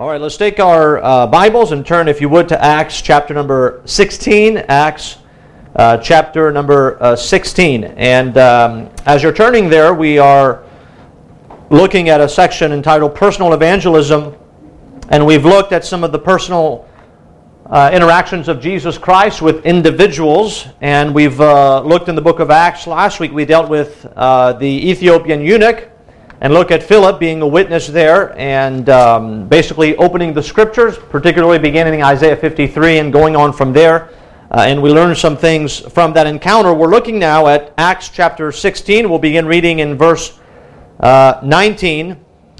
All right, let's take our Bibles and turn, if you would, to Acts chapter number 16. Acts chapter number 16. And as you're turning there, we are looking at a section entitled Personal Evangelism. And we've looked at some of the personal interactions of Jesus Christ with individuals. And we've looked in the book of Acts. Last week we dealt with the Ethiopian eunuch, and look at Philip being a witness there and basically opening the Scriptures, particularly beginning in Isaiah 53 and going on from there. And we learned some things from that encounter. We're looking now at Acts chapter 16. We'll begin reading in verse 19.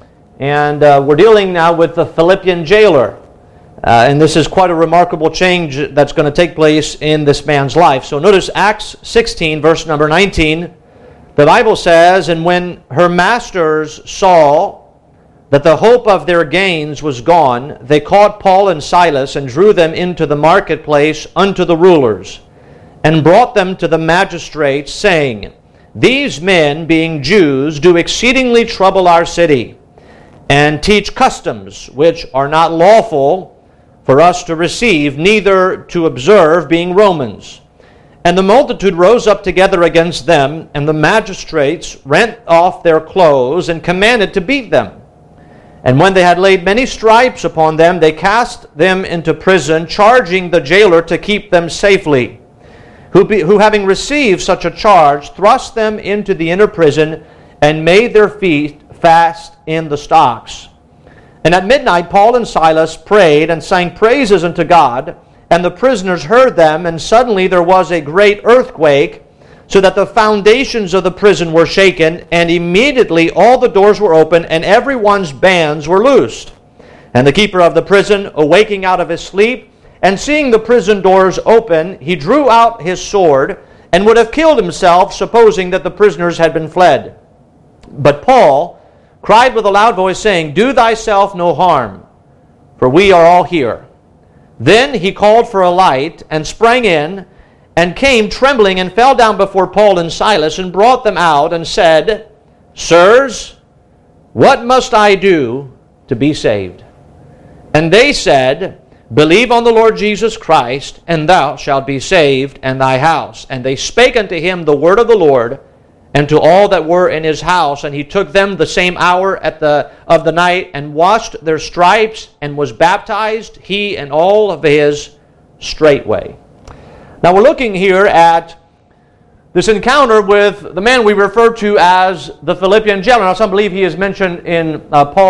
And we're dealing now with the Philippian jailer. And this is quite a remarkable change that's going to take place in this man's life. So notice Acts 16, verse number 19. The Bible says, "And when her masters saw that the hope of their gains was gone, they caught Paul and Silas and drew them into the marketplace unto the rulers, and brought them to the magistrates, saying, These men, being Jews, do exceedingly trouble our city, and teach customs which are not lawful for us to receive, neither to observe, being Romans. And the multitude rose up together against them, and the magistrates rent off their clothes and commanded to beat them. And when they had laid many stripes upon them, they cast them into prison, charging the jailer to keep them safely, who having received such a charge, thrust them into the inner prison, and made their feet fast in the stocks. And at midnight Paul and Silas prayed and sang praises unto God, and the prisoners heard them, and suddenly there was a great earthquake, so that the foundations of the prison were shaken, and immediately all the doors were open, and every one's bands were loosed. And the keeper of the prison, awaking out of his sleep, and seeing the prison doors open, he drew out his sword, and would have killed himself, supposing that the prisoners had been fled. But Paul cried with a loud voice, saying, Do thyself no harm, for we are all here. Then he called for a light, and sprang in, and came trembling, and fell down before Paul and Silas, and brought them out, and said, Sirs, what must I do to be saved? And they said, Believe on the Lord Jesus Christ, and thou shalt be saved, and thy house. And they spake unto him the word of the Lord, and to all that were in his house. And he took them the same hour of the night, and washed their stripes, and was baptized, he and all of his, straightway. Now we're looking here at this encounter with the man we refer to as the Philippian jailer. Now some believe he is mentioned in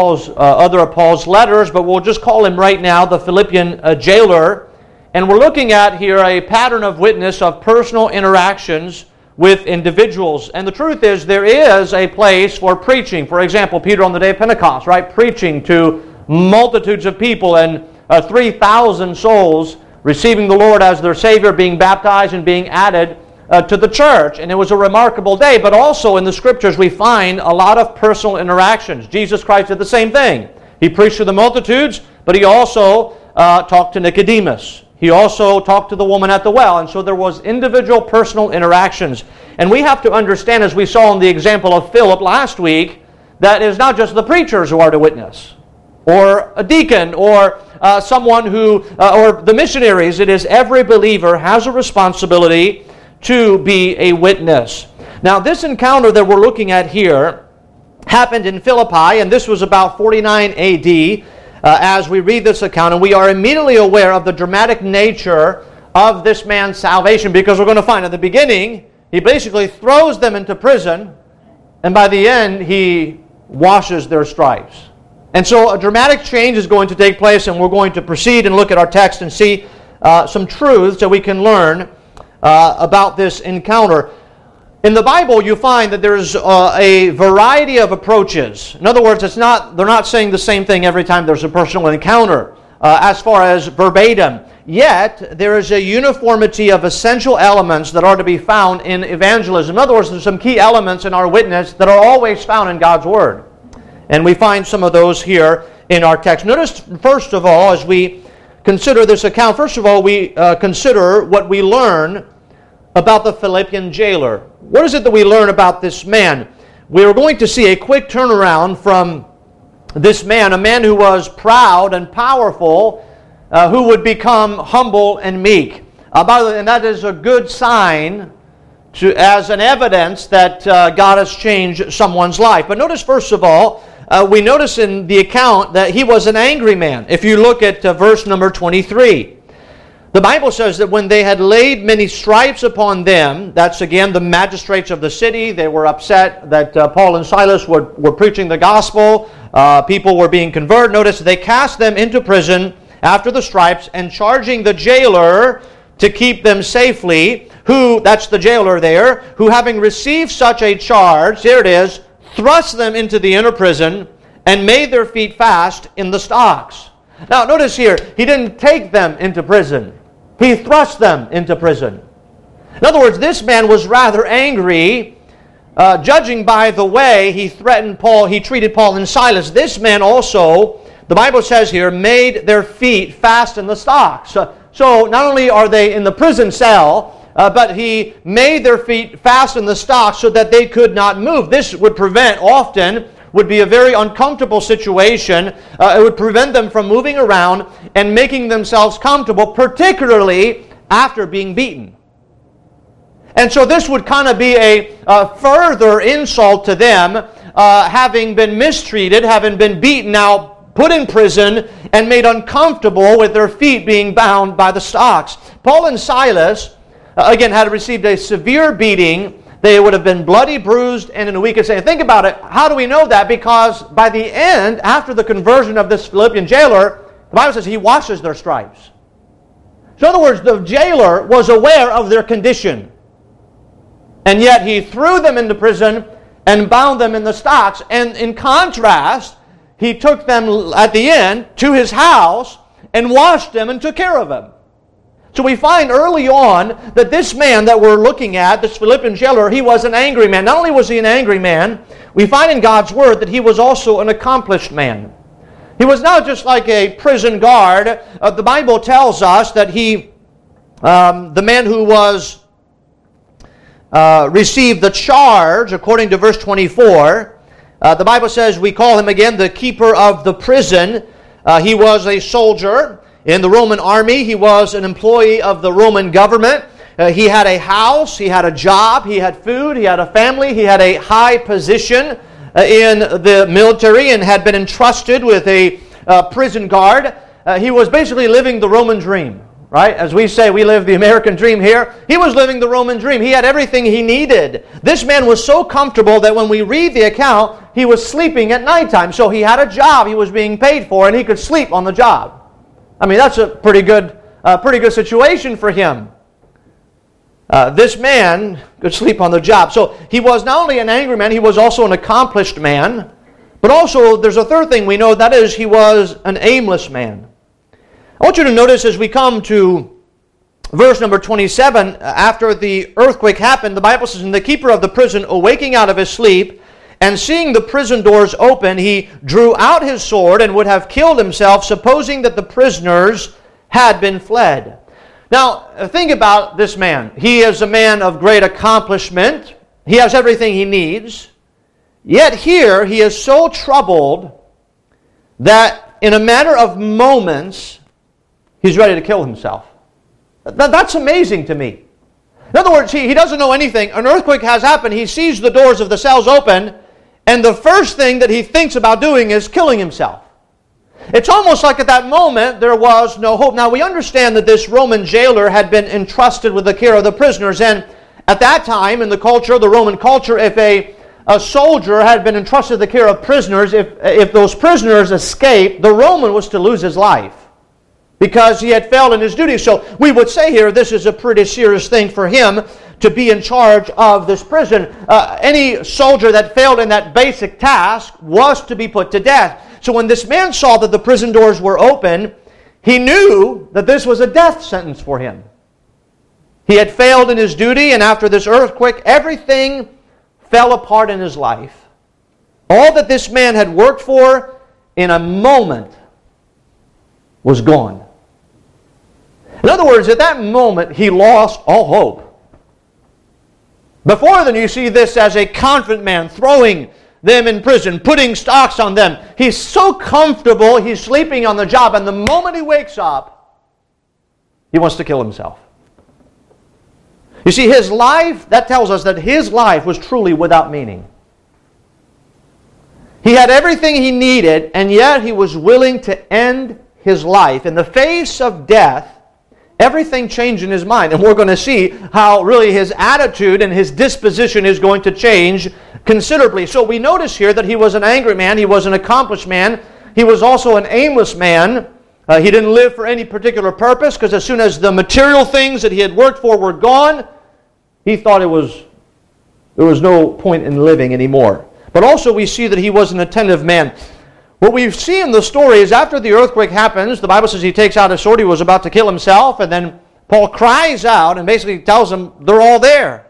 other of Paul's letters, but we'll just call him right now the Philippian jailer. And we're looking at here a pattern of witness of personal interactions with individuals. And the truth is, there is a place for preaching. For example, Peter on the day of Pentecost, right? Preaching to multitudes of people, and 3,000 souls receiving the Lord as their Savior, being baptized and being added to the church. And it was a remarkable day. But also in the Scriptures we find a lot of personal interactions. Jesus Christ did the same thing. He preached to the multitudes, but he also talked to Nicodemus. He also talked to the woman at the well. And so there was individual personal interactions. And we have to understand, as we saw in the example of Philip last week, that it is not just the preachers who are to witness, or a deacon, or someone who, or the missionaries. It is every believer has a responsibility to be a witness. Now this encounter that we're looking at here happened in Philippi, and this was about 49 A.D., as we read this account, and we are immediately aware of the dramatic nature of this man's salvation, because we're going to find at the beginning, he basically throws them into prison, and by the end, he washes their stripes. And so a dramatic change is going to take place, and we're going to proceed and look at our text and see some truths that we can learn about this encounter. In the Bible, you find that there's a variety of approaches. In other words, they're not saying the same thing every time there's a personal encounter, as far as verbatim. Yet, there is a uniformity of essential elements that are to be found in evangelism. In other words, there's some key elements in our witness that are always found in God's Word. And we find some of those here in our text. Notice, first of all, as we consider this account, first of all, we consider what we learn about the Philippian jailer. What is it that we learn about this man? We are going to see a quick turnaround from this man, a man who was proud and powerful, who would become humble and meek. By the way, and that is a good sign as an evidence that God has changed someone's life. But notice, first of all, we notice in the account that he was an angry man. If you look at verse number 23, the Bible says that when they had laid many stripes upon them, that's again the magistrates of the city, they were upset that Paul and Silas were preaching the gospel, people were being converted. Notice they cast them into prison after the stripes, and charging the jailer to keep them safely, who, that's the jailer there, who having received such a charge, here it is, thrust them into the inner prison and made their feet fast in the stocks. Now notice here, he didn't take them into prison. He thrust them into prison. In other words, this man was rather angry, judging by the way he threatened Paul, he treated Paul and Silas. This man also, the Bible says here, made their feet fast in the stocks. So not only are they in the prison cell, but he made their feet fast in the stocks so that they could not move. This would would be a very uncomfortable situation. It would prevent them from moving around and making themselves comfortable, particularly after being beaten. And so this would kind of be a further insult to them, having been mistreated, having been beaten, now put in prison and made uncomfortable with their feet being bound by the stocks. Paul and Silas, again, had received a severe beating. They would have been bloody, bruised, and in a week of saying, think about it. How do we know that? Because by the end, after the conversion of this Philippian jailer, the Bible says he washes their stripes. So in other words, the jailer was aware of their condition. And yet he threw them into prison and bound them in the stocks. And in contrast, he took them at the end to his house and washed them and took care of them. So we find early on that this man that we're looking at, this Philippian jailer, he was an angry man. Not only was he an angry man, we find in God's Word that he was also an accomplished man. He was not just like a prison guard. The Bible tells us that he, the man who was received the charge, according to verse 24, the Bible says we call him again the keeper of the prison. He was a soldier in the Roman army. He was an employee of the Roman government. He had a house, he had a job, he had food, he had a family, he had a high position in the military and had been entrusted with a prison guard. He was basically living the Roman dream, right? As we say, we live the American dream here. He was living the Roman dream. He had everything he needed. This man was so comfortable that when we read the account, he was sleeping at nighttime. So he had a job he was being paid for, and he could sleep on the job. I mean, that's a pretty good situation for him. This man could sleep on the job. So he was not only an angry man, he was also an accomplished man. But also, there's a third thing we know, that is, he was an aimless man. I want you to notice as we come to verse number 27, after the earthquake happened, the Bible says, "And the keeper of the prison, awaking out of his sleep, and seeing the prison doors open, he drew out his sword and would have killed himself, supposing that the prisoners had been fled." Now, think about this man. He is a man of great accomplishment. He has everything he needs. Yet here, he is so troubled that in a matter of moments, he's ready to kill himself. That's amazing to me. In other words, he doesn't know anything. An earthquake has happened. He sees the doors of the cells open, and the first thing that he thinks about doing is killing himself. It's almost like at that moment there was no hope. Now we understand that this Roman jailer had been entrusted with the care of the prisoners, and at that time in the culture, the Roman culture, if a soldier had been entrusted with the care of prisoners, if those prisoners escaped, the Roman was to lose his life because he had failed in his duty. So we would say here this is a pretty serious thing for him to be in charge of this prison. Any soldier that failed in that basic task was to be put to death. So when this man saw that the prison doors were open, he knew that this was a death sentence for him. He had failed in his duty, and after this earthquake, everything fell apart in his life. All that this man had worked for in a moment was gone. In other words, at that moment, he lost all hope. Before then, you see this as a confident man throwing them in prison, putting stocks on them. He's so comfortable, he's sleeping on the job, and the moment he wakes up, he wants to kill himself. You see, his life, that tells us that his life was truly without meaning. He had everything he needed, and yet he was willing to end his life. In the face of death, everything changed in his mind. And we're going to see how really his attitude and his disposition is going to change considerably. So we notice here that he was an angry man. He was an accomplished man. He was also an aimless man. He didn't live for any particular purpose, because as soon as the material things that he had worked for were gone, he thought there was no point in living anymore. But also we see that he was an attentive man. What we see in the story is after the earthquake happens, the Bible says he takes out a sword, he was about to kill himself, and then Paul cries out and basically tells them they're all there.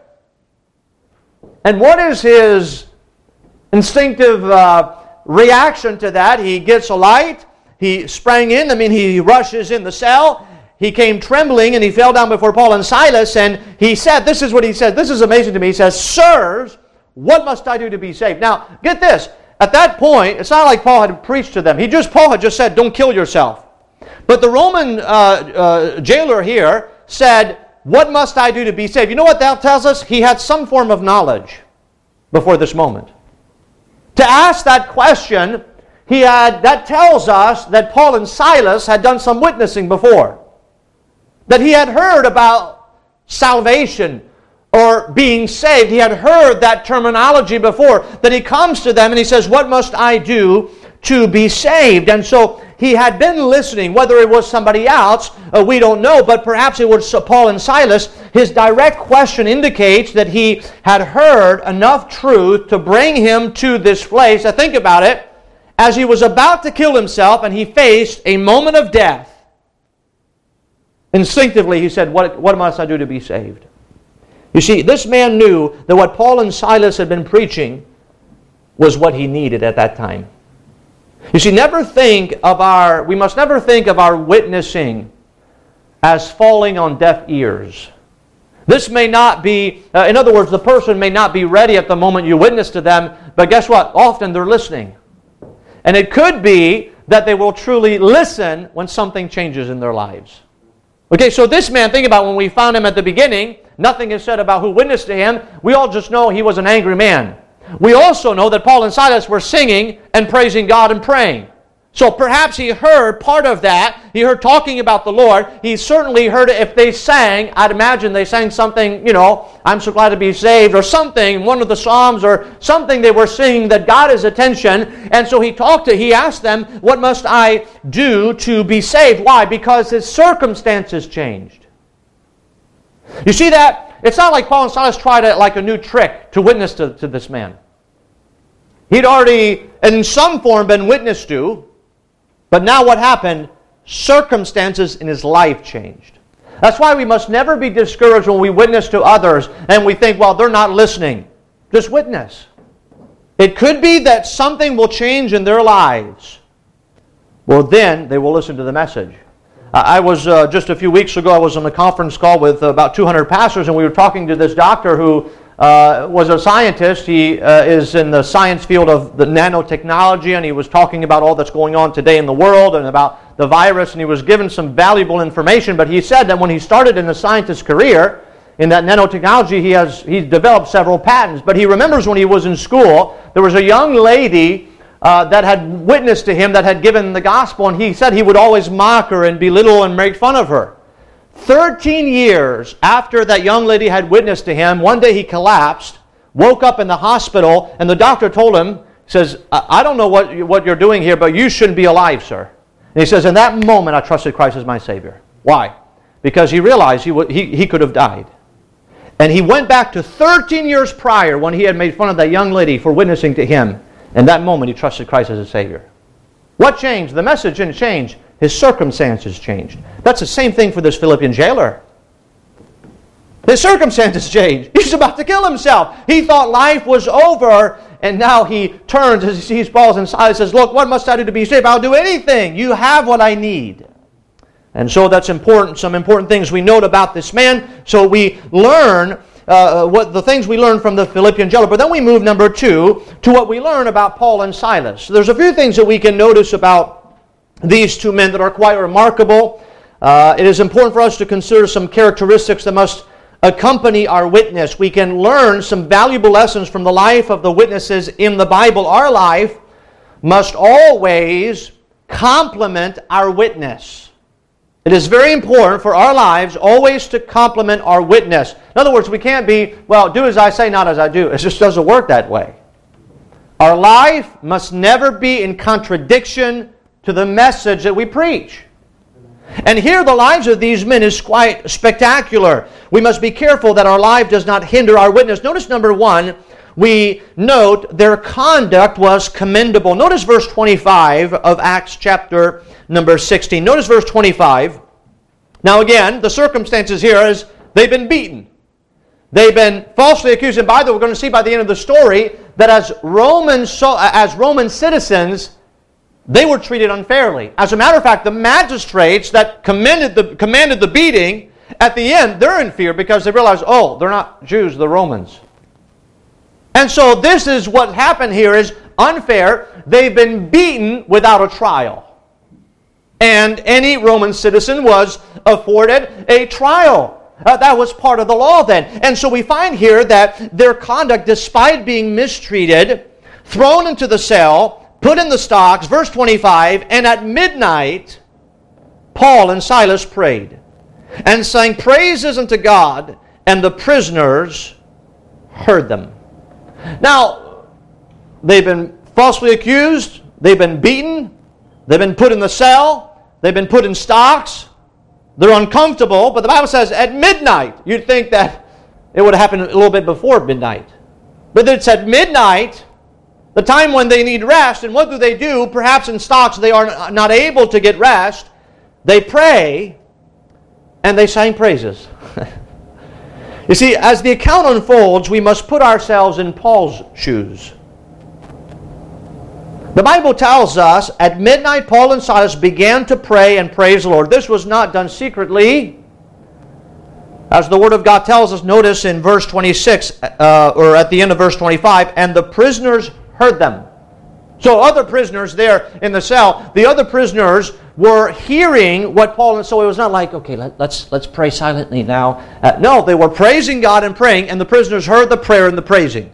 And what is his instinctive reaction to that? He gets a light, he sprang in, he rushes in the cell, he came trembling and he fell down before Paul and Silas, and he said, this is what he said, this is amazing to me, he says, "Sirs, what must I do to be saved?" Now, get this. At that point, it's not like Paul had preached to them. Paul had just said, "Don't kill yourself." But the Roman jailer here said, "What must I do to be saved?" You know what that tells us? He had some form of knowledge before this moment. To ask that question, that tells us that Paul and Silas had done some witnessing before. That he had heard about salvation or being saved. He had heard that terminology before. That he comes to them and he says, "What must I do to be saved?" And so he had been listening. Whether it was somebody else, we don't know, but perhaps it was Paul and Silas. His direct question indicates that he had heard enough truth to bring him to this place. Now think about it. As he was about to kill himself and he faced a moment of death, instinctively he said, what must I do to be saved? You see, this man knew that what Paul and Silas had been preaching was what he needed at that time. You see, we must never think of our witnessing as falling on deaf ears. This may not be, in other words, the person may not be ready at the moment you witness to them, but guess what? Often they're listening. And it could be that they will truly listen when something changes in their lives. Okay, so this man, think about when we found him at the beginning, nothing is said about who witnessed to him. We all just know he was an angry man. We also know that Paul and Silas were singing and praising God and praying. So perhaps he heard part of that. He heard talking about the Lord. He certainly heard it if they sang. I'd imagine they sang something, "I'm so glad to be saved," or something, one of the Psalms or something they were singing that got his attention. And so he asked them, "What must I do to be saved?" Why? Because his circumstances changed. You see that? It's not like Paul and Silas tried a new trick to witness to this man. He'd already, in some form, been witnessed to. But now what happened? Circumstances in his life changed. That's why we must never be discouraged when we witness to others and we think, well, they're not listening. Just witness. It could be that something will change in their lives. Well, then they will listen to the message. I was, just a few weeks ago, I was on a conference call with about 200 pastors, and we were talking to this doctor who was a scientist. He is in the science field of the nanotechnology, and he was talking about all that's going on today in the world and about the virus, and he was given some valuable information. But he said that when he started in the scientist's career in that nanotechnology, he's developed several patents. But he remembers when he was in school, there was a young lady that had witnessed to him, that had given the gospel, and he said he would always mock her and belittle and make fun of her. 13 years after that young lady had witnessed to him, one day he collapsed, woke up in the hospital, and the doctor told him, says, "I don't know what you're doing here, but you shouldn't be alive, sir." And he says, "In that moment I trusted Christ as my Savior." Why? Because he realized he could have died. And he went back to 13 years prior when he had made fun of that young lady for witnessing to him. In that moment he trusted Christ as a Savior. What changed? The message didn't change. His circumstances changed. That's the same thing for this Philippian jailer. His circumstances changed. He's about to kill himself. He thought life was over, and now he turns as he sees Paul and Silas, says, "Look, what must I do to be saved? I'll do anything. You have what I need." And so that's important. Some important things we note about this man. So we learn what the things we learn from the Philippian jailer. But then we move, number 2, to what we learn about Paul and Silas. There's a few things that we can notice about these two men that are quite remarkable. It is important for us to consider some characteristics that must accompany our witness. We can learn some valuable lessons from the life of the witnesses in the Bible. Our life must always complement our witness. It is very important for our lives always to complement our witness. In other words, we can't be, well, do as I say, not as I do. It just doesn't work that way. Our life must never be in contradiction to the message that we preach. And here the lives of these men is quite spectacular. We must be careful that our life does not hinder our witness. Notice number 1, we note their conduct was commendable. Notice verse 25 of Acts chapter number 16. Notice verse 25. Now again, the circumstances here is they've been beaten. They've been falsely accused. And by the way, we're going to see by the end of the story that as Roman citizens, they were treated unfairly. As a matter of fact, the magistrates that commanded the beating, at the end, they're in fear because they realize, oh, they're not Jews, they're Romans. And so this is what happened here is unfair. They've been beaten without a trial. And any Roman citizen was afforded a trial. That was part of the law then. And so we find here that their conduct, despite being mistreated, thrown into the cell, put in the stocks, verse 25, and at midnight, Paul and Silas prayed and sang praises unto God, and the prisoners heard them. Now, they've been falsely accused, they've been beaten, they've been put in the cell, they've been put in stocks, they're uncomfortable, but the Bible says at midnight. You'd think that it would have happened a little bit before midnight. But it's at midnight, the time when they need rest, and what do? Perhaps in stocks they are not able to get rest. They pray, and they sing praises. You see, as the account unfolds, we must put ourselves in Paul's shoes. The Bible tells us, at midnight Paul and Silas began to pray and praise the Lord. This was not done secretly. As the Word of God tells us, notice in verse 26, or at the end of verse 25, and the prisoners heard them. So other prisoners there in the cell, the other prisoners were hearing what Paul, and so it was not like, okay, let's pray silently now. No, they were praising God and praying, and the prisoners heard the prayer and the praising.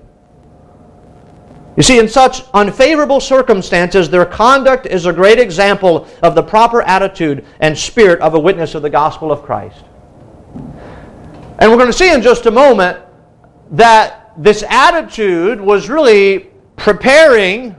You see, in such unfavorable circumstances, their conduct is a great example of the proper attitude and spirit of a witness of the gospel of Christ. And we're going to see in just a moment that this attitude was really preparing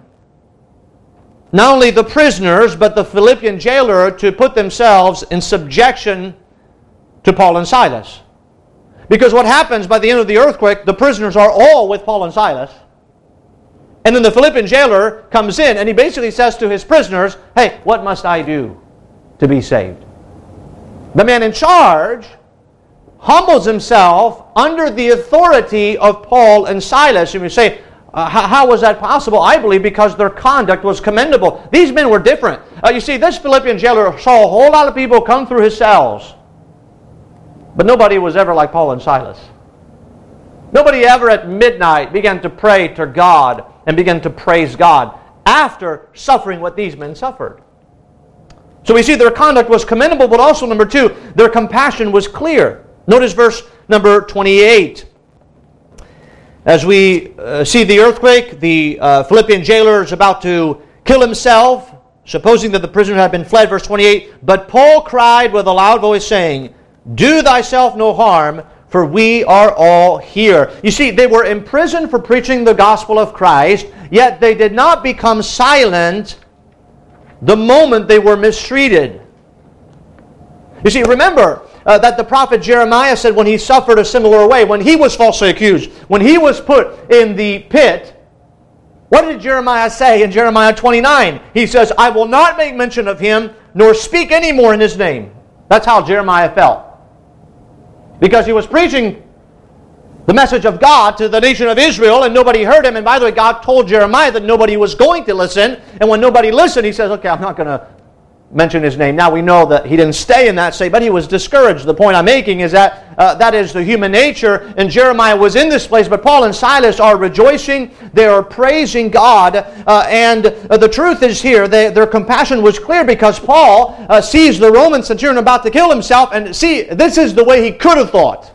not only the prisoners, but the Philippian jailer to put themselves in subjection to Paul and Silas. Because what happens by the end of the earthquake, the prisoners are all with Paul and Silas. And then the Philippian jailer comes in and he basically says to his prisoners, hey, what must I do to be saved? The man in charge humbles himself under the authority of Paul and Silas. And we say, how was that possible? I believe because their conduct was commendable. These men were different. You see, this Philippian jailer saw a whole lot of people come through his cells. But nobody was ever like Paul and Silas. Nobody ever at midnight began to pray to God and began to praise God after suffering what these men suffered. So we see their conduct was commendable, but also, number 2, their compassion was clear. Notice verse number 28. As we see the earthquake, the Philippian jailer is about to kill himself, supposing that the prisoner had been fled. Verse 28, but Paul cried with a loud voice, saying, do thyself no harm, for we are all here. You see, they were imprisoned for preaching the gospel of Christ, yet they did not become silent the moment they were mistreated. You see, remember that the prophet Jeremiah said when he suffered a similar way, when he was falsely accused, when he was put in the pit, what did Jeremiah say in Jeremiah 29? He says, I will not make mention of him, nor speak any more in his name. That's how Jeremiah felt. Because he was preaching the message of God to the nation of Israel and nobody heard him. And by the way, God told Jeremiah that nobody was going to listen. And when nobody listened, he says, okay, I'm not going to mention his name. Now we know that he didn't stay in that state, but he was discouraged. The point I'm making is that that is the human nature, and Jeremiah was in this place, but Paul and Silas are rejoicing. They are praising God, and the truth is here, their compassion was clear because Paul sees the Roman centurion about to kill himself, and see, this is the way he could have thought.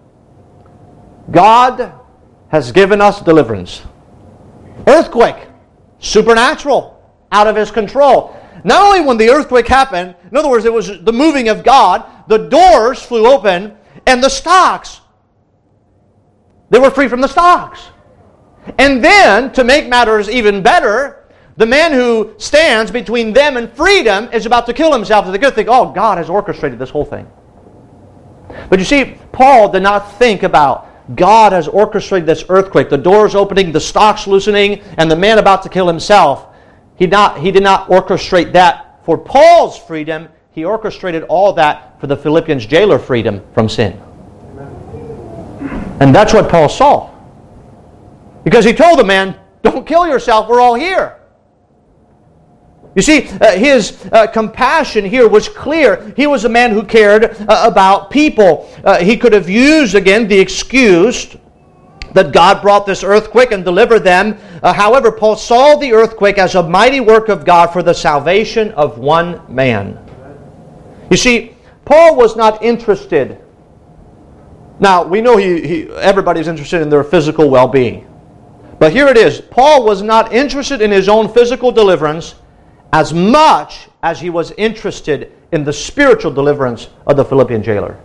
God has given us deliverance. Earthquake, supernatural, out of his control. Not only when the earthquake happened, in other words, it was the moving of God, the doors flew open, and the stocks, they were free from the stocks. And then, to make matters even better, the man who stands between them and freedom is about to kill himself. They could think, oh, God has orchestrated this whole thing. But you see, Paul did not think about God has orchestrated this earthquake, the doors opening, the stocks loosening, and the man about to kill himself. He did not orchestrate that for Paul's freedom. He orchestrated all that for the Philippians jailer freedom from sin. And that's what Paul saw. Because he told the man, don't kill yourself, we're all here. You see, his compassion here was clear. He was a man who cared about people. He could have used, again, the excuse that God brought this earthquake and delivered them. However, Paul saw the earthquake as a mighty work of God for the salvation of one man. You see, Paul was not interested. Now, we know everybody's interested in their physical well-being. But here it is. Paul was not interested in his own physical deliverance as much as he was interested in the spiritual deliverance of the Philippian jailer.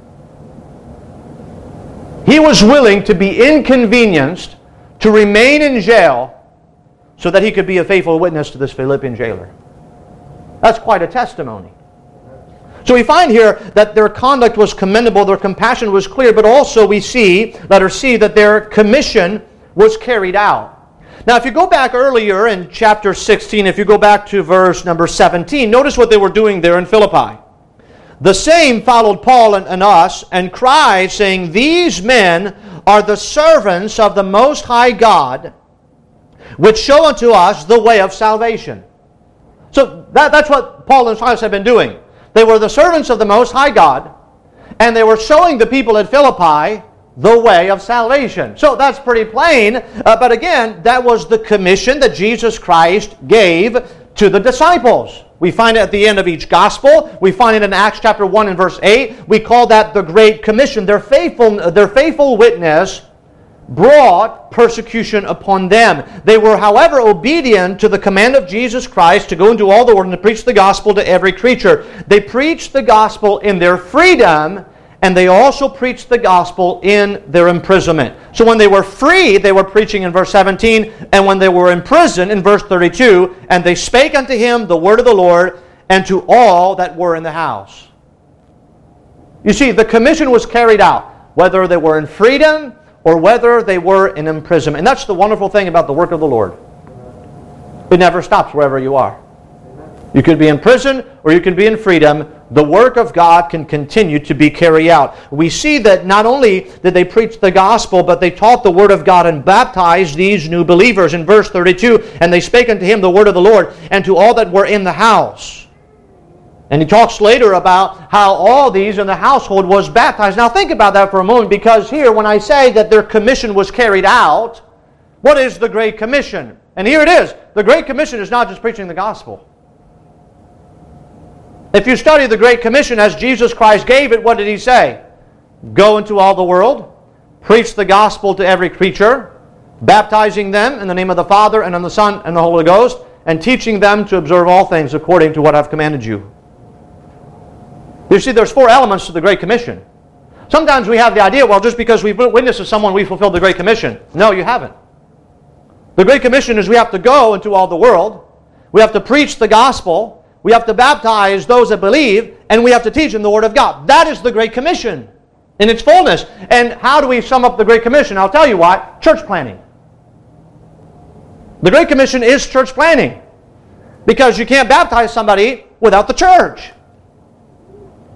He was willing to be inconvenienced to remain in jail so that he could be a faithful witness to this Philippian jailer. That's quite a testimony. So we find here that their conduct was commendable, their compassion was clear, but also we see, letter C, that their commission was carried out. Now, if you go back earlier in chapter 16, if you go back to verse number 17, notice what they were doing there in Philippi. The same followed Paul and us, and cried, saying, These men are the servants of the Most High God, which show unto us the way of salvation. So that's what Paul and Silas have been doing. They were the servants of the Most High God, and they were showing the people at Philippi the way of salvation. So that's pretty plain, but again, that was the commission that Jesus Christ gave to the disciples. We find it at the end of each gospel. We find it in Acts chapter 1 and verse 8. We call that the Great Commission. Their faithful witness brought persecution upon them. They were, however, obedient to the command of Jesus Christ to go into all the world and to preach the gospel to every creature. They preached the gospel in their freedom, and they also preached the gospel in their imprisonment. So when they were free, they were preaching in verse 17, and when they were in prison in verse 32, and they spake unto him the word of the Lord, and to all that were in the house. You see, the commission was carried out, whether they were in freedom or whether they were in imprisonment. And that's the wonderful thing about the work of the Lord. It never stops wherever you are. You could be in prison or you can be in freedom. The work of God can continue to be carried out. We see that not only did they preach the gospel, but they taught the word of God and baptized these new believers. In verse 32, and they spake unto him the word of the Lord, and to all that were in the house. And he talks later about how all these in the household was baptized. Now think about that for a moment, because here when I say that their commission was carried out, what is the Great Commission? And here it is. The Great Commission is not just preaching the gospel. If you study the Great Commission as Jesus Christ gave it, what did he say? Go into all the world, preach the gospel to every creature, baptizing them in the name of the Father and of the Son and the Holy Ghost, and teaching them to observe all things according to what I've commanded you. You see, there's 4 elements to the Great Commission. Sometimes we have the idea, well, just because we've witnessed to someone, we fulfilled the Great Commission. No, you haven't. The Great Commission is we have to go into all the world, we have to preach the gospel, we have to baptize those that believe, and we have to teach them the Word of God. That is the Great Commission in its fullness. And how do we sum up the Great Commission? I'll tell you why. Church planning. The Great Commission is church planning, because you can't baptize somebody without the church.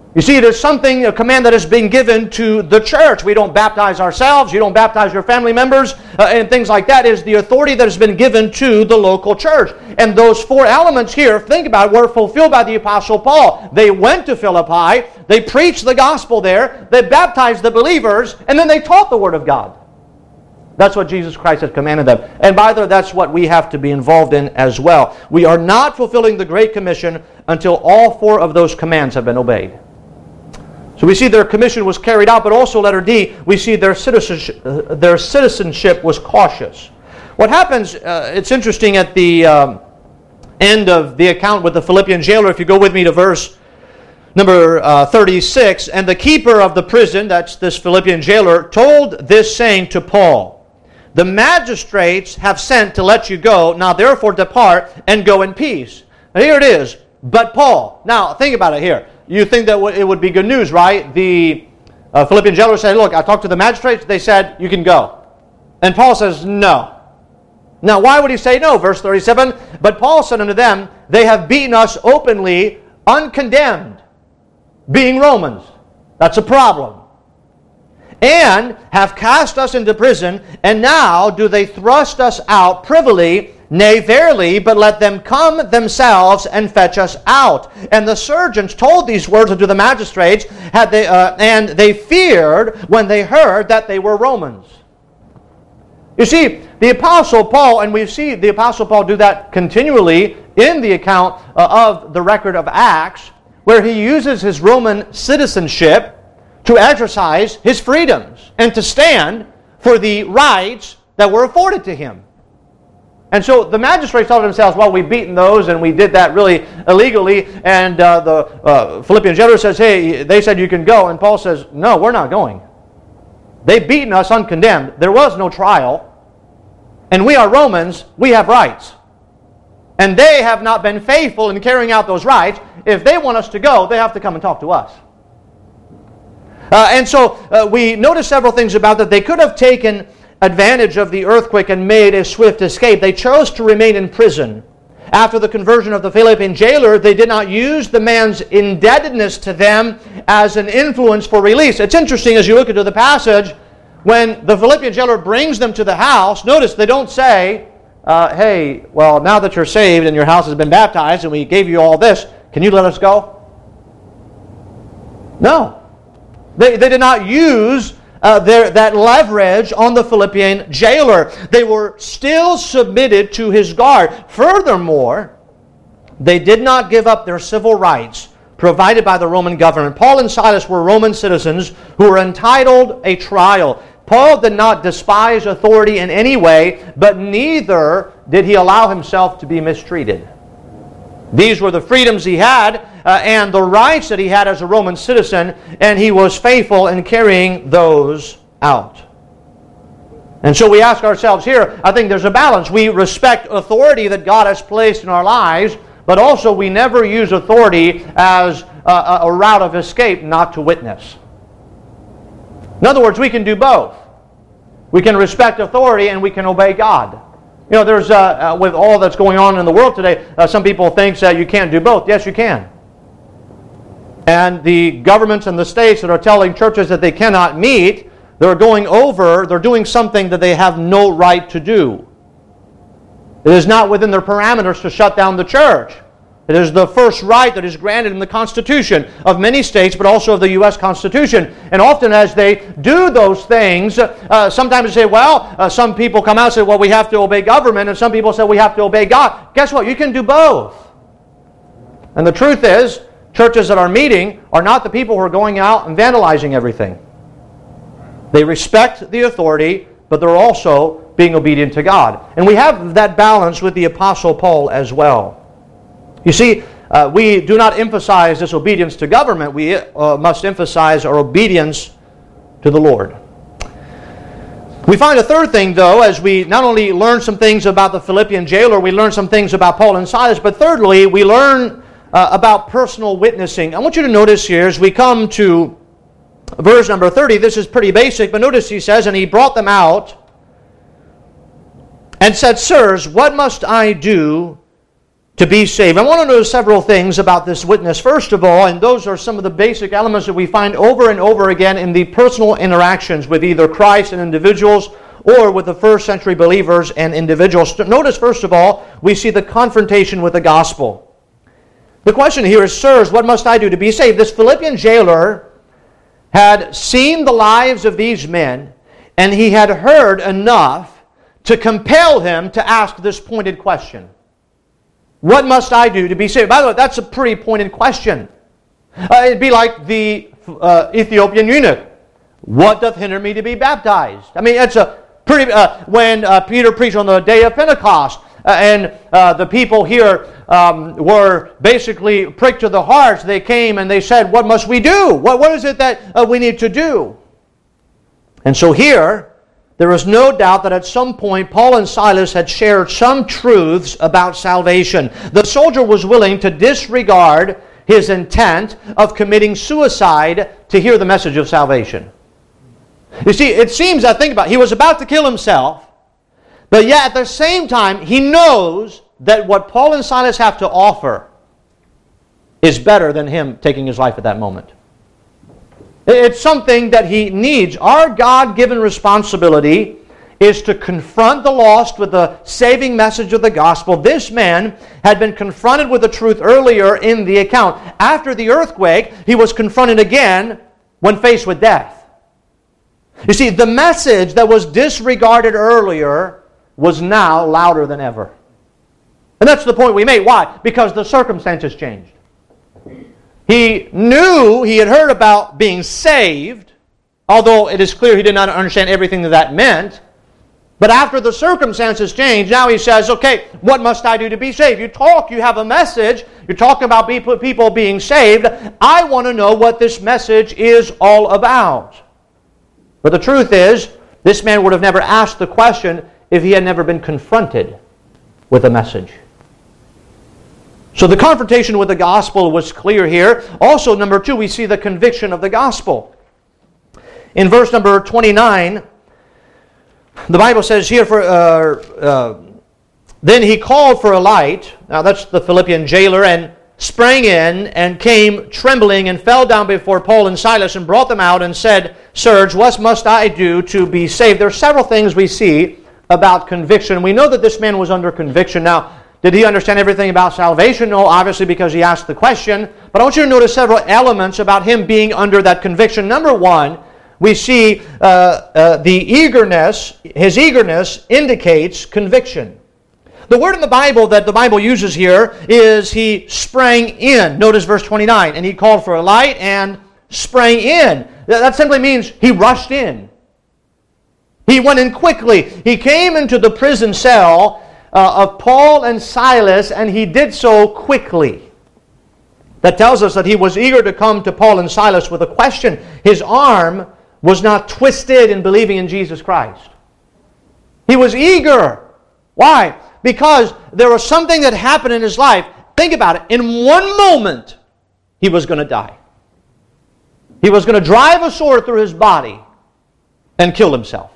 You see, there's a command that has been given to the church. We don't baptize ourselves. You don't baptize your family members and things like that. It is the authority that has been given to the local church. And those 4 elements here, think about it, were fulfilled by the Apostle Paul. They went to Philippi. They preached the gospel there. They baptized the believers. And then they taught the Word of God. That's what Jesus Christ has commanded them. And by the way, that's what we have to be involved in as well. We are not fulfilling the Great Commission until all 4 of those commands have been obeyed. So we see their commission was carried out, but also, letter D, we see their citizenship was cautious. What happens, it's interesting at the end of the account with the Philippian jailer, if you go with me to verse number 36, and the keeper of the prison, that's this Philippian jailer, told this saying to Paul, "The magistrates have sent to let you go, now therefore depart and go in peace." Now here it is, but Paul. Now think about it here. You think that it would be good news, right? The Philippian jailer said, "Look, I talked to the magistrates. They said, you can go." And Paul says, "No." Now, why would he say no? Verse 37, "But Paul said unto them, They have beaten us openly, uncondemned, being Romans." That's a problem. "And have cast us into prison, and now do they thrust us out privily. Nay, verily, but let them come themselves and fetch us out." And the sergeants told these words unto the magistrates, and they feared when they heard that they were Romans. You see, the Apostle Paul, and we see the Apostle Paul do that continually in the account of the record of Acts, where he uses his Roman citizenship to exercise his freedoms and to stand for the rights that were afforded to him. And so the magistrates thought to themselves, well, we've beaten those and we did that really illegally. And the Philippian jailer says, hey, they said you can go. And Paul says, no, we're not going. They've beaten us uncondemned. There was no trial. And we are Romans. We have rights. And they have not been faithful in carrying out those rights. If they want us to go, they have to come and talk to us. And so we notice several things about that. They could have taken advantage of the earthquake and made a swift escape. They chose to remain in prison. After the conversion of the Philippian jailer, they did not use the man's indebtedness to them as an influence for release. It's interesting as you look into the passage, when the Philippian jailer brings them to the house, notice they don't say, hey, well, now that you're saved and your house has been baptized and we gave you all this, can you let us go? No. They did not use that leverage on the Philippian jailer. They were still submitted to his guard. Furthermore, they did not give up their civil rights provided by the Roman government. Paul and Silas were Roman citizens who were entitled a trial. Paul did not despise authority in any way, but neither did he allow himself to be mistreated. These were the freedoms he had and the rights that he had as a Roman citizen, and he was faithful in carrying those out. And so we ask ourselves here, I think there's a balance. We respect authority that God has placed in our lives, but also we never use authority as a route of escape not to witness. In other words, we can do both. We can respect authority and we can obey God. You know, there's, with all that's going on in the world today, some people think that you can't do both. Yes, you can. And the governments and the states that are telling churches that they cannot meet, they're doing something that they have no right to do. It is not within their parameters to shut down the church. It is the first right that is granted in the Constitution of many states, but also of the U.S. Constitution. And often as they do those things, sometimes they say, well, some people come out and say, well, we have to obey government, and some people say we have to obey God. Guess what? You can do both. And the truth is, churches that are meeting are not the people who are going out and vandalizing everything. They respect the authority, but they're also being obedient to God. And we have that balance with the Apostle Paul as well. You see, we do not emphasize this obedience to government. We must emphasize our obedience to the Lord. We find a third thing, though, as we not only learn some things about the Philippian jailer, we learn some things about Paul and Silas, but thirdly, we learn about personal witnessing. I want you to notice here, as we come to verse number 30, this is pretty basic, but notice he says, and he brought them out and said, Sirs, what must I do to be saved. I want to know several things about this witness. First of all, and those are some of the basic elements that we find over and over again in the personal interactions with either Christ and individuals or with the first century believers and individuals. Notice, first of all, we see the confrontation with the gospel. The question here is, sirs, what must I do to be saved? This Philippian jailer had seen the lives of these men, and he had heard enough to compel him to ask this pointed question. What must I do to be saved? By the way, that's a pretty pointed question. It'd be like the Ethiopian eunuch. What doth hinder me to be baptized? I mean, it's a pretty... when Peter preached on the day of Pentecost, and the people here were basically pricked to the hearts, they came and they said, what must we do? What is it that we need to do? And so here, there is no doubt that at some point Paul and Silas had shared some truths about salvation. The soldier was willing to disregard his intent of committing suicide to hear the message of salvation. You see, it seems that, think about it, he was about to kill himself, but yet at the same time he knows that what Paul and Silas have to offer is better than him taking his life at that moment. It's something that he needs. Our God-given responsibility is to confront the lost with the saving message of the gospel. This man had been confronted with the truth earlier in the account. After the earthquake, he was confronted again when faced with death. You see, the message that was disregarded earlier was now louder than ever. And that's the point we made. Why? Because the circumstances changed. He knew, he had heard about being saved, although it is clear he did not understand everything that meant. But after the circumstances changed, now he says, okay, what must I do to be saved? You have a message, you're talking about people being saved. I want to know what this message is all about. But the truth is, this man would have never asked the question if he had never been confronted with a message. So the confrontation with the gospel was clear here. Also, number 2, we see the conviction of the gospel. In verse number 29, the Bible says here, then he called for a light. Now that's the Philippian jailer, and sprang in and came trembling and fell down before Paul and Silas and brought them out and said, Sirs, what must I do to be saved? There are several things we see about conviction. We know that this man was under conviction. Now, did he understand everything about salvation? No, obviously, because he asked the question. But I want you to notice several elements about him being under that conviction. Number 1, we see the eagerness. His eagerness indicates conviction. The word in the Bible that the Bible uses here is he sprang in. Notice verse 29. And he called for a light and sprang in. That simply means he rushed in. He went in quickly. He came into the prison cell of Paul and Silas, and he did so quickly. That tells us that he was eager to come to Paul and Silas with a question. His arm was not twisted in believing in Jesus Christ. He was eager. Why? Because there was something that happened in his life. Think about it. In one moment, he was going to die. He was going to drive a sword through his body and kill himself.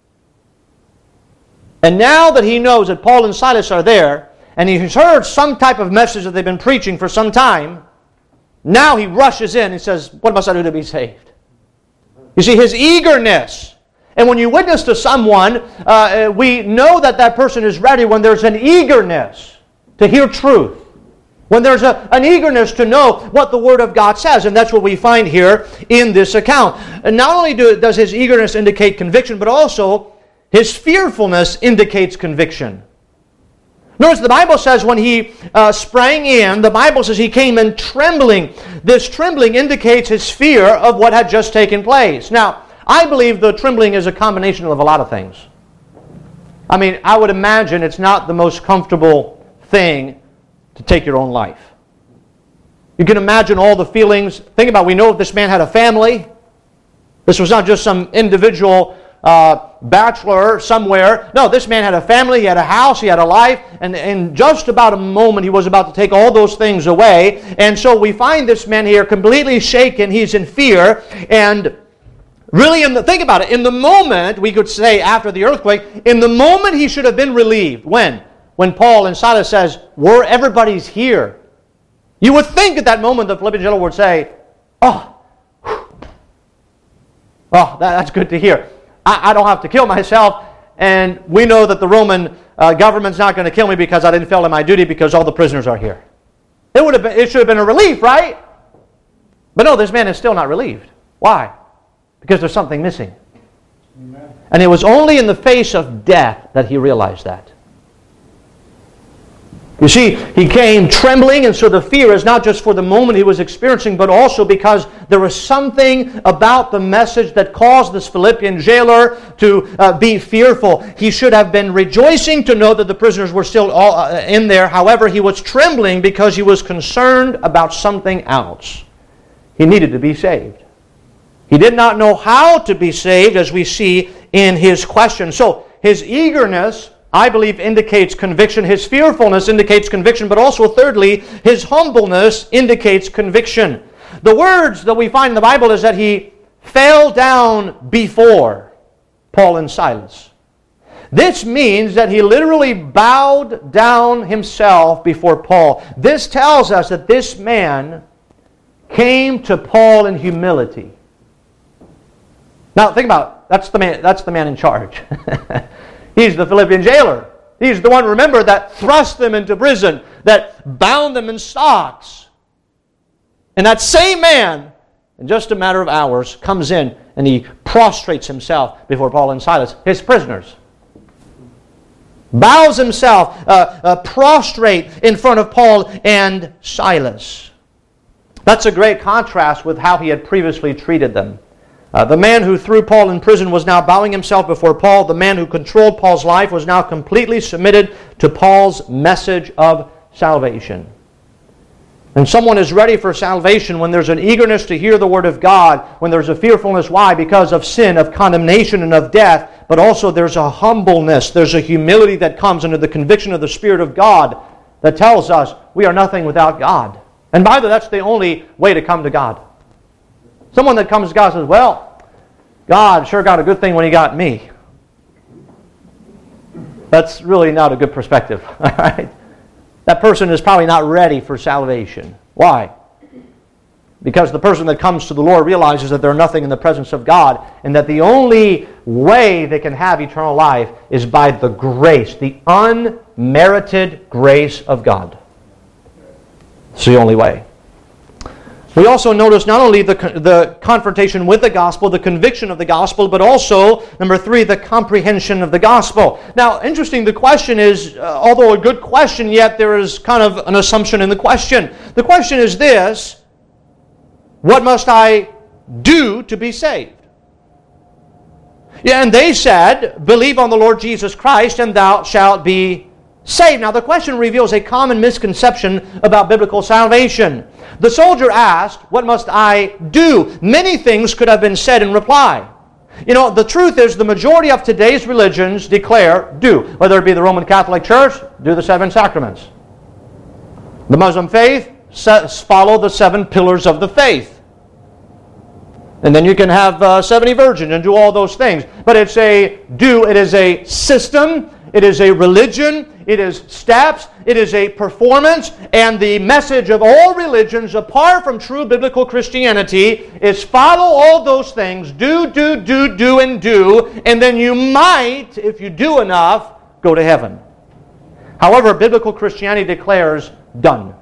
And now that he knows that Paul and Silas are there, and he's heard some type of message that they've been preaching for some time, now he rushes in and says, what must I do to be saved? You see, his eagerness. And when you witness to someone, we know that that person is ready when there's an eagerness to hear truth. When there's an eagerness to know what the Word of God says. And that's what we find here in this account. And not only does his eagerness indicate conviction, but also his fearfulness indicates conviction. Notice the Bible says when he sprang in, the Bible says he came in trembling. This trembling indicates his fear of what had just taken place. Now, I believe the trembling is a combination of a lot of things. I mean, I would imagine it's not the most comfortable thing to take your own life. You can imagine all the feelings. Think about it. We know if this man had a family. This was not just some individual bachelor somewhere. No, this man had a family, he had a house, he had a life, and in just about a moment he was about to take all those things away. And so we find this man here completely shaken, he's in fear, and really, think about it, in the moment, we could say after the earthquake, in the moment he should have been relieved. When? when Paul and Silas says, everybody's here. You would think at that moment the Philippian jailer would say, that's good to hear. I don't have to kill myself, and we know that the Roman government's not going to kill me because I didn't fail in my duty because all the prisoners are here. It should have been a relief, right? But no, this man is still not relieved. Why? Because there's something missing. Amen. And it was only in the face of death that he realized that. You see, he came trembling, and so the fear is not just for the moment he was experiencing, but also because there was something about the message that caused this Philippian jailer to be fearful. He should have been rejoicing to know that the prisoners were still all in there. However, he was trembling because he was concerned about something else. He needed to be saved. He did not know how to be saved, as we see in his question. So his eagerness, I believe, indicates conviction. His fearfulness indicates conviction. But also, thirdly, his humbleness indicates conviction. The words that we find in the Bible is that he fell down before Paul and Silas. This means that he literally bowed down himself before Paul. This tells us that this man came to Paul in humility. Now, think about it. That's the man in charge. He's the Philippian jailer. He's the one, remember, that thrust them into prison, that bound them in stocks. And that same man, in just a matter of hours, comes in and he prostrates himself before Paul and Silas, his prisoners. Bows himself, prostrate in front of Paul and Silas. That's a great contrast with how he had previously treated them. The man who threw Paul in prison was now bowing himself before Paul. The man who controlled Paul's life was now completely submitted to Paul's message of salvation. And someone is ready for salvation when there's an eagerness to hear the Word of God, when there's a fearfulness. Why? Because of sin, of condemnation, and of death. But also there's a humbleness, there's a humility that comes under the conviction of the Spirit of God that tells us we are nothing without God. And by the way, that's the only way to come to God. Someone that comes to God says, well, God sure got a good thing when He got me. That's really not a good perspective. All right? That person is probably not ready for salvation. Why? Because the person that comes to the Lord realizes that they're nothing in the presence of God, and that the only way they can have eternal life is by the grace, the unmerited grace of God. It's the only way. We also notice not only the confrontation with the gospel, the conviction of the gospel, but also, number 3, the comprehension of the gospel. Now, interesting, the question is, although a good question, yet there is kind of an assumption in the question. The question is this: what must I do to be saved? Yeah, and they said, believe on the Lord Jesus Christ, and thou shalt be saved. Now, the question reveals a common misconception about biblical salvation. The soldier asked, what must I do? Many things could have been said in reply. You know, the truth is the majority of today's religions declare do. Whether it be the Roman Catholic Church, do the 7 sacraments. The Muslim faith, follow the 7 pillars of the faith. And then you can have 70 virgins and do all those things. But it is a system, it is a religion, it is steps, it is a performance, and the message of all religions, apart from true biblical Christianity, is follow all those things, do, and then you might, if you do enough, go to heaven. However, biblical Christianity declares done.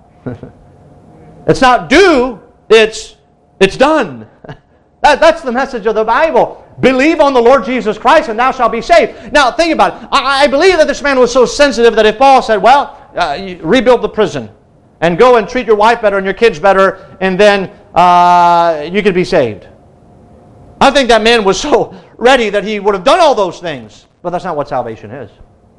It's not do, it's done. That's the message of the Bible. Believe on the Lord Jesus Christ and thou shalt be saved. Now, think about it. I believe that this man was so sensitive that if Paul said, rebuild the prison and go and treat your wife better and your kids better, and then you could be saved. I think that man was so ready that he would have done all those things. But that's not what salvation is.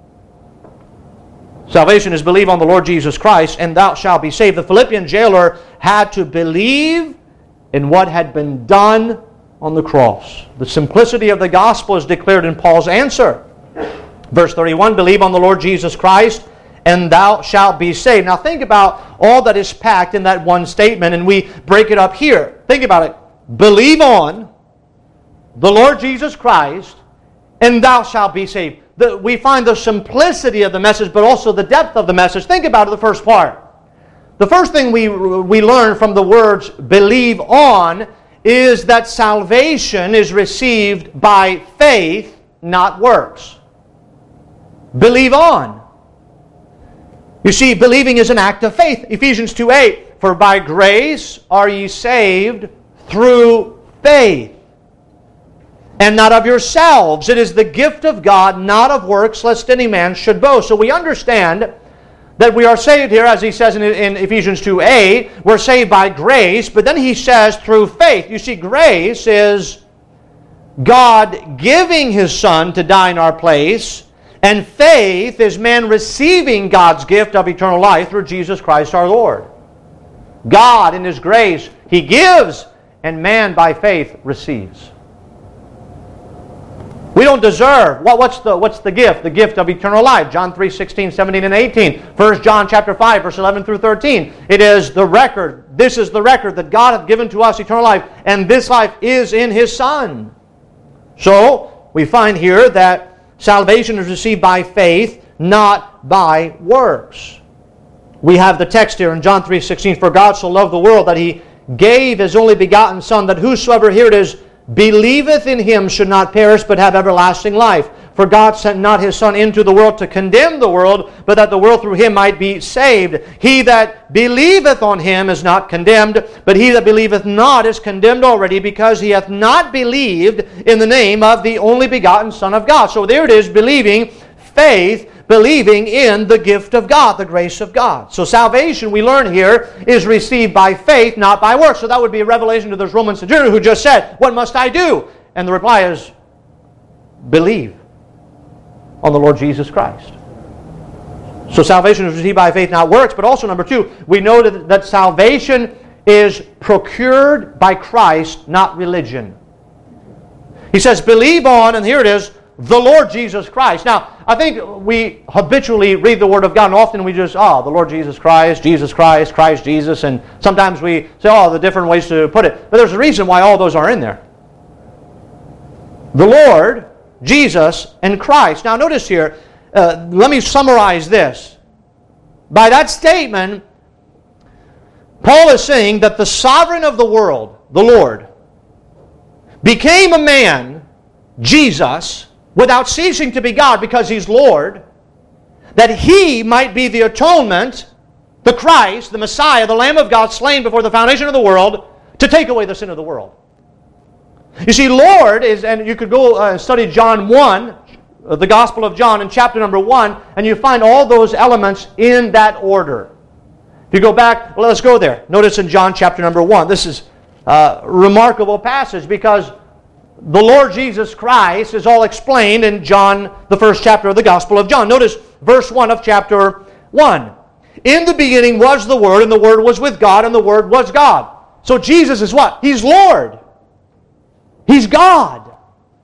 Salvation is believe on the Lord Jesus Christ and thou shalt be saved. The Philippian jailer had to believe in what had been done on the cross. The simplicity of the gospel is declared in Paul's answer. Verse 31, believe on the Lord Jesus Christ and thou shalt be saved. Now think about all that is packed in that one statement, and we break it up here. Think about it. Believe on the Lord Jesus Christ and thou shalt be saved. we find the simplicity of the message, but also the depth of the message. Think about it, the first part. The first thing we learn from the words believe on is that salvation is received by faith, not works. Believe on. You see, believing is an act of faith. Ephesians 2:8, for by grace are ye saved through faith, and not of yourselves. It is the gift of God, not of works, lest any man should boast. So we understand that we are saved here, as he says in Ephesians 2:8, we're saved by grace, but then he says through faith. You see, grace is God giving His Son to die in our place, and faith is man receiving God's gift of eternal life through Jesus Christ our Lord. God in His grace, He gives, and man by faith receives. We don't deserve. What's the gift? The gift of eternal life. John 3:16, 17, and 18. 1 John chapter 5, verse 11 through 13. It is the record. This is the record that God hath given to us eternal life, and this life is in His Son. So, we find here that salvation is received by faith, not by works. We have the text here in John 3:16. For God so loved the world that He gave His only begotten Son, that whosoever, here it is, believeth in Him should not perish, but have everlasting life. For God sent not His Son into the world to condemn the world, but that the world through Him might be saved. He that believeth on Him is not condemned, but he that believeth not is condemned already, because he hath not believed in the name of the only begotten Son of God. So there it is, believing, faith, believing in the gift of God, the grace of God. So salvation, we learn here, is received by faith, not by works. So that would be a revelation to this Roman centurion who just said, what must I do? And the reply is, believe on the Lord Jesus Christ. So salvation is received by faith, not works. But also, number two, we know that salvation is procured by Christ, not religion. He says, believe on, and here it is, the Lord Jesus Christ. Now, I think we habitually read the Word of God, and often we just, the Lord Jesus Christ, Christ Jesus, and sometimes we say, the different ways to put it. But there's a reason why all those are in there. The Lord, Jesus, and Christ. Now, notice here, let me summarize this. By that statement, Paul is saying that the sovereign of the world, the Lord, became a man, Jesus, without ceasing to be God because He's Lord, that He might be the atonement, the Christ, the Messiah, the Lamb of God slain before the foundation of the world to take away the sin of the world. You see, Lord is, and you could go and study John 1, the Gospel of John in chapter number 1, and you find all those elements in that order. If you go back, let's go there. Notice in John chapter number 1, this is a remarkable passage because the Lord Jesus Christ is all explained in John, the first chapter of the Gospel of John. Notice verse 1 of chapter 1. In the beginning was the Word, and the Word was with God, and the Word was God. So Jesus is what? He's Lord. He's God.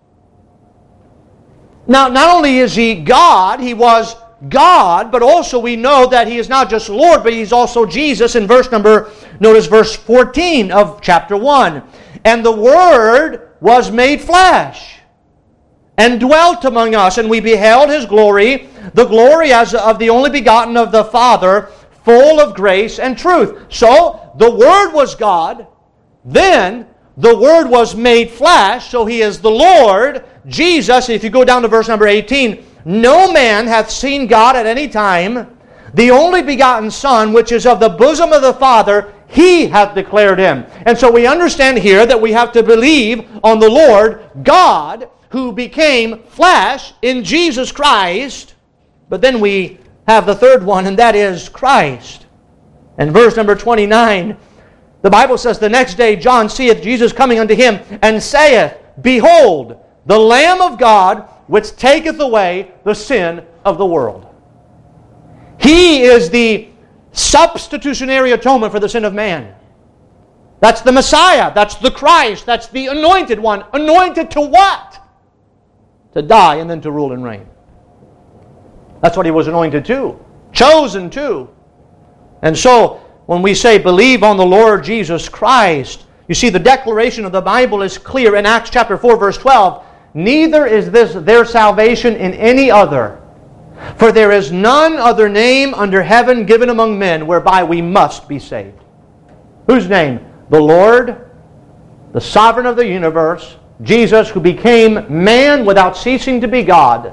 Now, not only is He God, He was God, but also we know that He is not just Lord, but He's also Jesus. In notice verse 14 of chapter 1. And the Word was made flesh, and dwelt among us, and we beheld His glory, the glory as of the only begotten of the Father, full of grace and truth. So, the Word was God, then the Word was made flesh, so He is the Lord, Jesus. If you go down to verse number 18, no man hath seen God at any time, the only begotten Son, which is of the bosom of the Father, He hath declared Him. And so we understand here that we have to believe on the Lord God, who became flesh in Jesus Christ. But then we have the third one, and that is Christ. And verse number 29, the Bible says, the next day John seeth Jesus coming unto him, and saith, Behold, the Lamb of God, which taketh away the sin of the world. He is the substitutionary atonement for the sin of man. That's the Messiah. That's the Christ. That's the anointed one. Anointed to what? To die and then to rule and reign. That's what He was anointed to. Chosen to. And so, when we say believe on the Lord Jesus Christ, you see the declaration of the Bible is clear in Acts chapter 4 verse 12. neither is this their salvation in any other. For there is none other name under heaven given among men whereby we must be saved. Whose name? The Lord, the sovereign of the universe, Jesus, who became man without ceasing to be God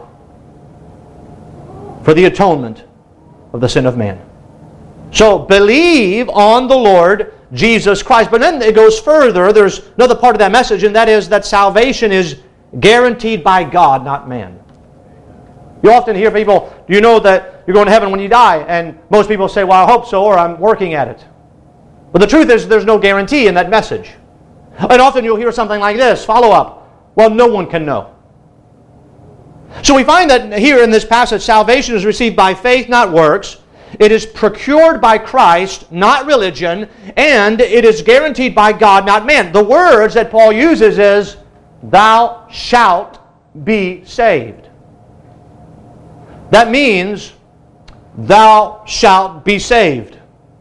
for the atonement of the sin of man. So believe on the Lord Jesus Christ. But then it goes further. There's another part of that message, and that is that salvation is guaranteed by God, not man. You often hear people, do you know that you're going to heaven when you die? And most people say, well, I hope so, or I'm working at it. But the truth is, there's no guarantee in that message. And often you'll hear something like this, follow up, well, no one can know. So we find that here in this passage, salvation is received by faith, not works. It is procured by Christ, not religion. And it is guaranteed by God, not man. The words that Paul uses is, thou shalt be saved. That means, thou shalt be saved.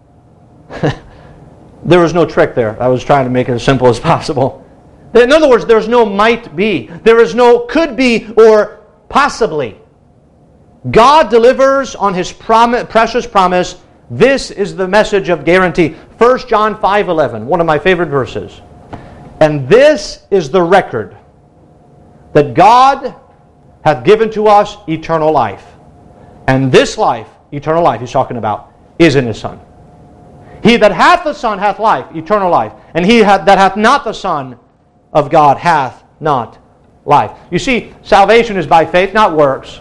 There was no trick there. I was trying to make it as simple as possible. In other words, there's no might be. There is no could be or possibly. God delivers on His precious promise. This is the message of guarantee. 1 John 5:11, one of my favorite verses. And this is the record, that God hath given to us eternal life. And this life, eternal life he's talking about, is in His Son. He that hath the Son hath life, eternal life. And he that hath not the Son of God hath not life. You see, salvation is by faith, not works.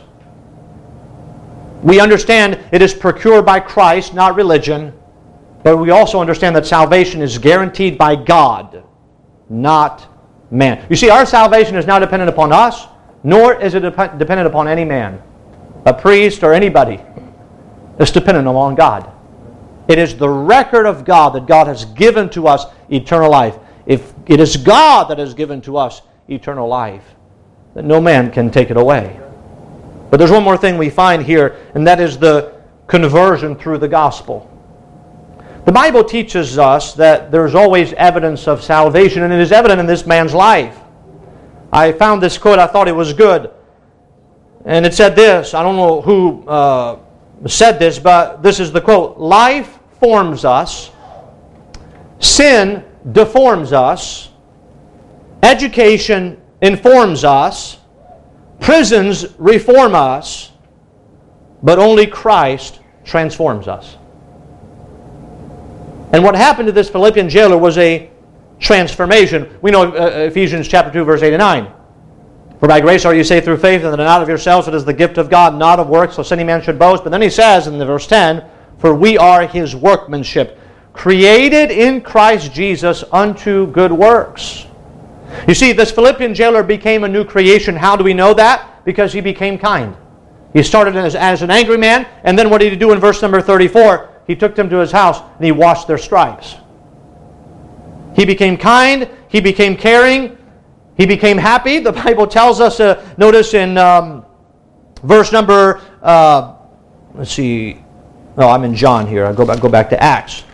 We understand it is procured by Christ, not religion. But we also understand that salvation is guaranteed by God, not man. You see, our salvation is not dependent upon us, nor is it dependent upon any man, a priest, or anybody. It's dependent upon God. It is the record of God that God has given to us eternal life. If it is God that has given to us eternal life, then no man can take it away. But there's one more thing we find here, and that is the conversion through the gospel. The Bible teaches us that there's always evidence of salvation, and it is evident in this man's life. I found this quote, I thought it was good. And it said this, I don't know who said this, but this is the quote. Life forms us, sin deforms us, education informs us, prisons reform us, but only Christ transforms us. And what happened to this Philippian jailer was a transformation. We know Ephesians chapter 2, verse 8 and 9. For by grace are you saved through faith, and that not of yourselves, it is the gift of God, not of works, lest any man should boast. But then he says in the verse 10, for we are His workmanship, created in Christ Jesus unto good works. You see, this Philippian jailer became a new creation. How do we know that? Because he became kind. He started as an angry man, and then what did he do in verse number 34? He took them to his house, and he washed their stripes. He became kind, he became caring, he became happy. The Bible tells us, notice in verse number, let's see, no, I'm in John here. I'll go back to Acts.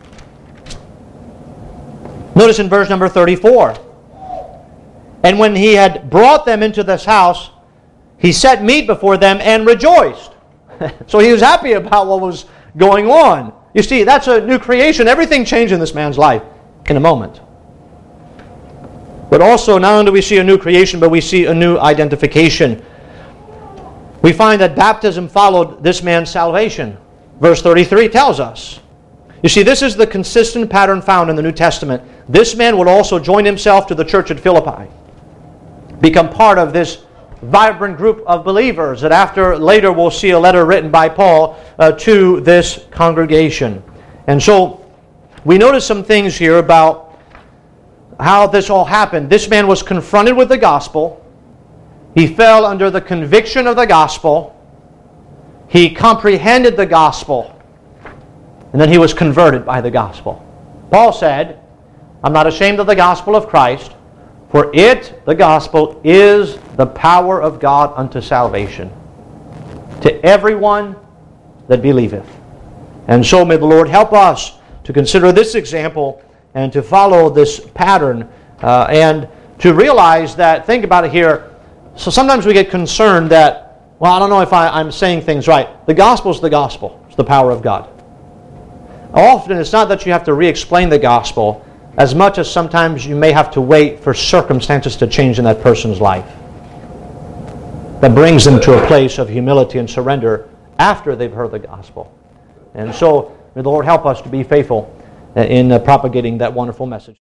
Notice in verse number 34. And when he had brought them into this house, he set meat before them and rejoiced. So he was happy about what was going on. You see, that's a new creation. Everything changed in this man's life in a moment. But also, not only do we see a new creation, but we see a new identification. We find that baptism followed this man's salvation. Verse 33 tells us. You see, this is the consistent pattern found in the New Testament. This man would also join himself to the church at Philippi, become part of this vibrant group of believers that later we'll see a letter written by Paul to this congregation. And so we notice some things here about how this all happened. This man was confronted with the gospel. He fell under the conviction of the gospel. He comprehended the gospel. And then he was converted by the gospel. Paul said, I'm not ashamed of the gospel of Christ, for it, the gospel, is the power of God unto salvation to everyone that believeth. And so may the Lord help us to consider this example and to follow this pattern and to realize that, think about it here, So sometimes we get concerned that, well, I don't know if I'm saying things right. The gospel is the gospel. It's the power of God. Often it's not that you have to re-explain the gospel as much as sometimes you may have to wait for circumstances to change in that person's life. That brings them to a place of humility and surrender after they've heard the gospel. And so may the Lord help us to be faithful in propagating that wonderful message.